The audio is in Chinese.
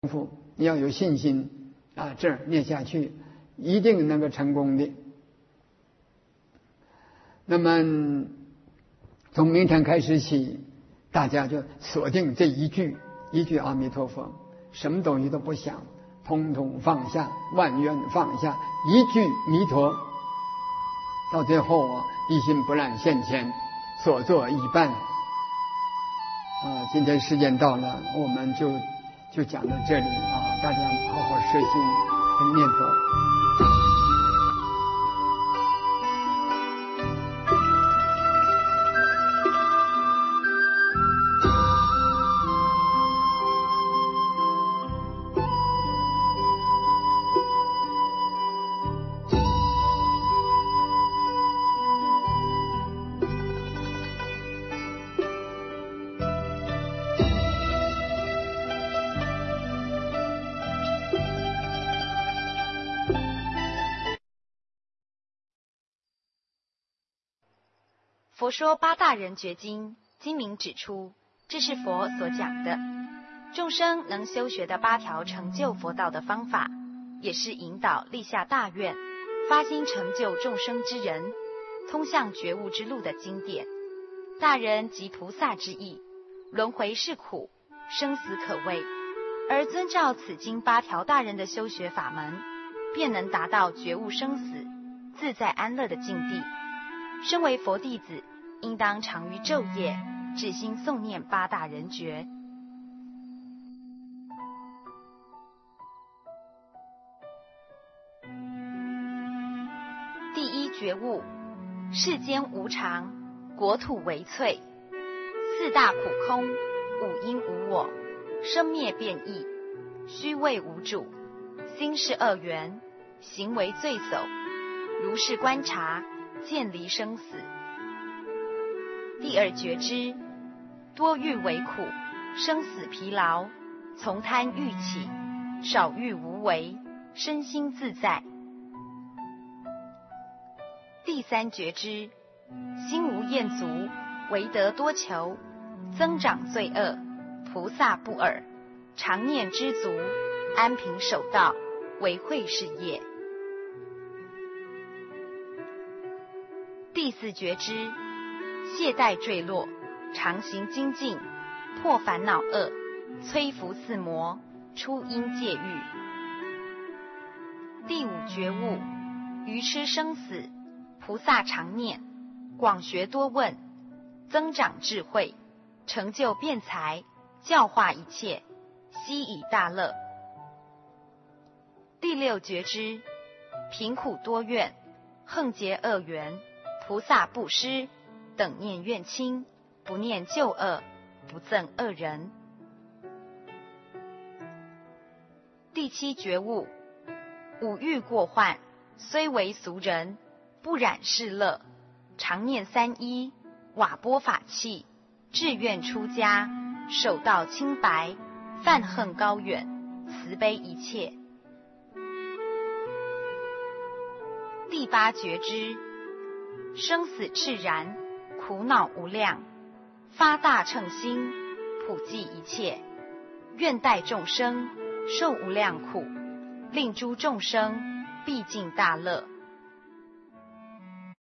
夫，你要有信心啊，这儿念下去一定能够成功的。那么从明天开始起，大家就锁定这一句阿弥陀佛，什么东西都不想，统统放下，万缘放下，一句弥陀，到最后啊，一心不乱现前，所作已办。今天时间到了，我们就讲到这里啊，大家好好摄心念佛。 佛说八大人觉经，经明指出，这是佛所讲的众生能修学的8条成就佛道的方法，也是引导立下大愿，发心成就众生之人，通向觉悟之路的经典。大人即菩萨之意，轮回是苦，生死可畏，而遵照此经8条大人的修学法门，便能达到觉悟生死、自在安乐的境地。身为佛弟子，应当常于昼夜至心诵念8大人觉。第一觉悟：世间无常，国土为脆，4大苦空，5因无我，生灭变异，虚位无主，心是恶缘，行为罪走，如是观察，渐离生死。第二觉知：多欲为苦，生死疲劳，从贪欲起，少欲无为，身心自在。第三觉知：心无厌足，唯得多求，增长罪恶，菩萨不尔，常念知足，安贫守道，为慧是业。第四觉知：懈怠坠落，常行精进，破烦恼恶，摧伏四魔，出阴界狱。第五觉悟：愚痴生死，菩萨常念，广学多问，增长智慧，成就辩才，教化一切，悉以大乐。第六觉知：贫苦多怨，横结恶缘，菩萨不施，等念怨亲，不念旧恶，不憎恶人。第七觉悟：五欲过患，虽为俗人，不染世乐，常念三一，瓦钵法器，志愿出家，守道清白，泛恨高远，慈悲一切。第八觉知：生死炽然，苦恼无量，发大乘心，普济一切，愿代众生受无量苦，令诸众生毕竟大乐。